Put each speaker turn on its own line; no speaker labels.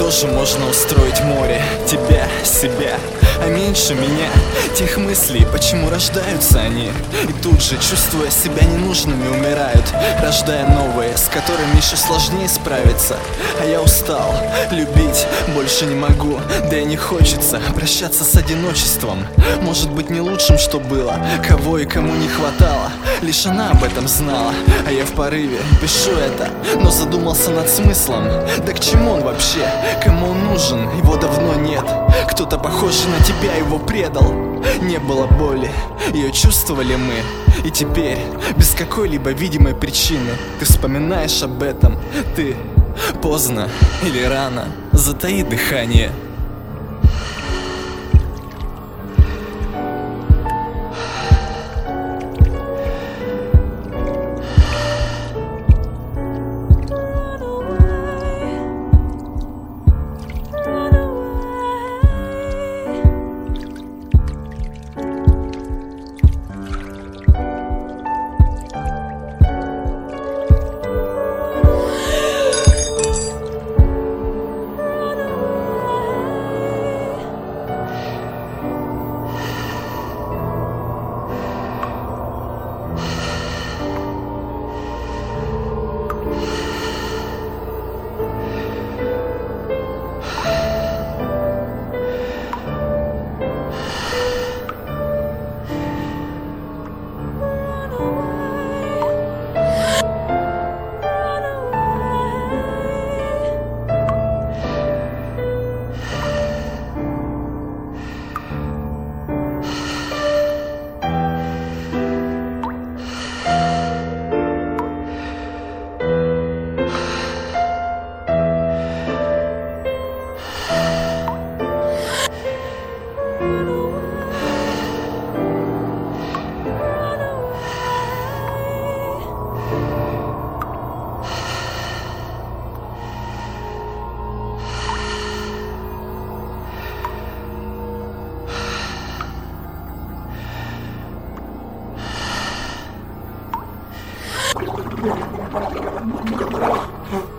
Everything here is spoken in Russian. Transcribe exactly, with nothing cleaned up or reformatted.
тоже можно устроить море. Тебя, себя, а меньше меня. Тех мыслей, почему рождаются они, и тут же, чувствуя себя ненужными, умирают, рождая новые, с которыми еще сложнее справиться. А я устал, любить больше не могу. Да и не хочется прощаться с одиночеством. Может быть, не лучшим, что было, кого и кому не хватало. Лишь она об этом знала, а я в порыве пишу это, но задумался над смыслом. Да к чему он вообще? Кому он нужен? Его давно нет. Кто-то похожий на тебя его предал. Не было боли, ее чувствовали мы. И теперь, без какой-либо видимой причины, ты вспоминаешь об этом. Ты поздно или рано, затаи дыхание.
Huh.